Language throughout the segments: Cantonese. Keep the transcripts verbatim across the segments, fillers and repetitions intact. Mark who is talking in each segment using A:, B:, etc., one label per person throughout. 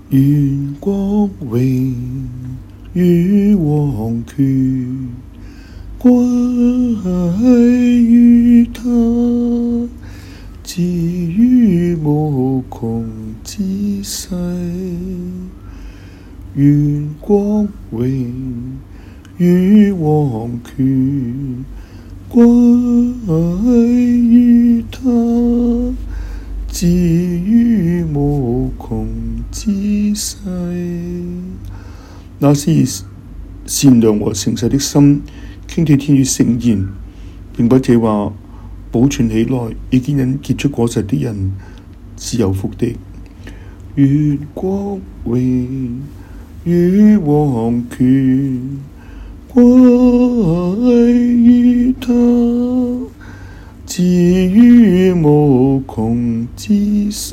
A: 願光榮與王權歸於他，至於無窮之世。願光榮與王權歸於他，至於無窮之世。那是善良和誠實的心，傾聽天主聖言，並把這話保存起來，已經因結出果實的人是有福的。願光榮與王權歸於他，至於無窮之世。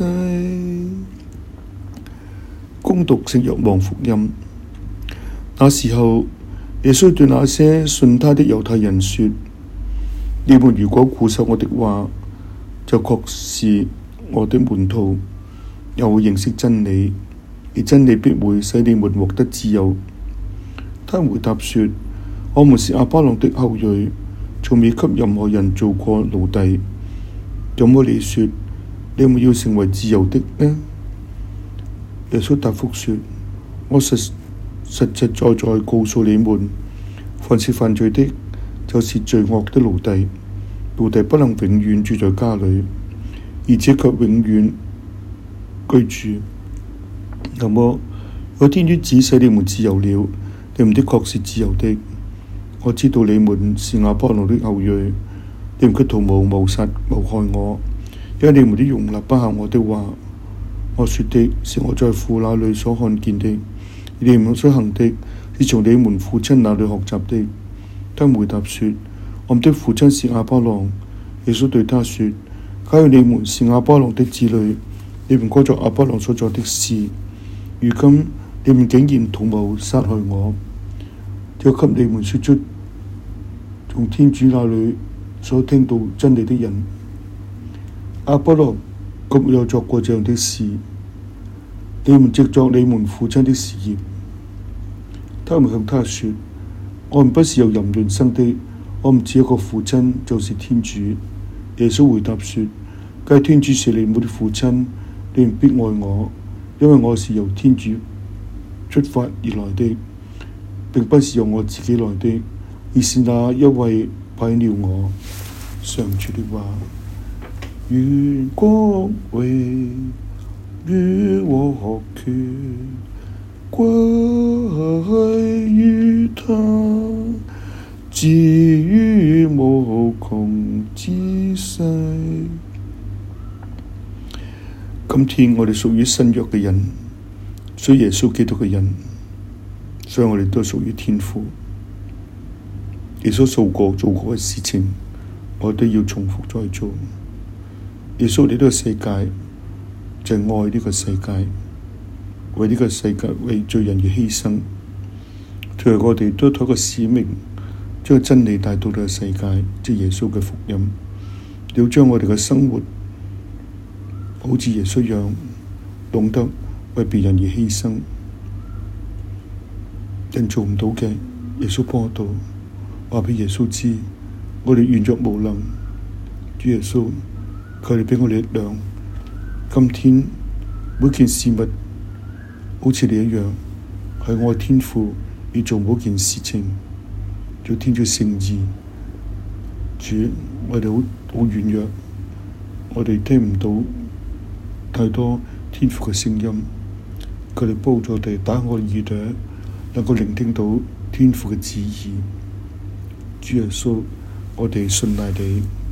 A: 恭讀聖若望福音。那時候，耶穌對那些信他的猶太人說：你們如果固守我的話，就確是我的門徒，又會認識真理，而真理必會使你們獲得自由。他回答說：我們是亞巴郎的後裔，從未給任何人做過奴隸，怎麼你說你們要成為自由的呢？耶穌答覆說：我實實實在在告訴你們，凡是犯罪的，就是罪惡的奴隸。奴隸不能永遠住在家裏，而且卻永遠居住。那麼，若天主指使你們自由了，你們的確是自由的。我知道你們是亞巴郎的後裔，你們卻圖謀謀殺謀害我，因為你們的容納不下我的話。我說的是我在父那裏所看見的，你們所行的是從你們父親那裏學習的。他回答說：我們的父親是亞巴郎。耶穌對他說：假如你們是亞巴郎的子女，你們該做亞巴郎所做的事。如今你們竟然圖謀殺害我，就給你們說出從天主那裏所聽到真理的人。亞巴郎卻沒有做過這樣的事，你們藉作你們父親的事業。他們向他說：我們不是由淫亂生的，我們只有一個父親，就是天主。耶穌回答說：假如天主是你們的父親，你們必愛我，因為我是由天主出發而來的，並不是由我自己來的，而是那一位派了我。上主的話。願光榮與王權歸於他，至於無窮之世。今天我哋屬於新約嘅人，屬耶穌基督嘅人，所以我哋都屬於天父。耶穌做過做過嘅事情，我哋都要重複再做。耶穌嚟呢個世界就係愛呢個世界，為呢個世界為罪人而犧牲。最後我哋都有一個使命，將真理帶到呢個世界，即係耶穌嘅福音。要將我哋嘅生活好似耶穌一樣，懂得為別人而犧牲。人做唔到嘅，耶穌幫到，話俾耶穌知，我哋軟弱無能。主耶穌，求你畀我哋力量。今天每件事物好似你一樣，係我嘅天父要做每件事情，做天主聖意。主，我哋好好軟弱，我哋聽唔到太多天父嘅聲音。佢哋幫助我哋打開我耳朵，能夠聆聽到天父嘅旨意。主耶穌，我哋信賴你。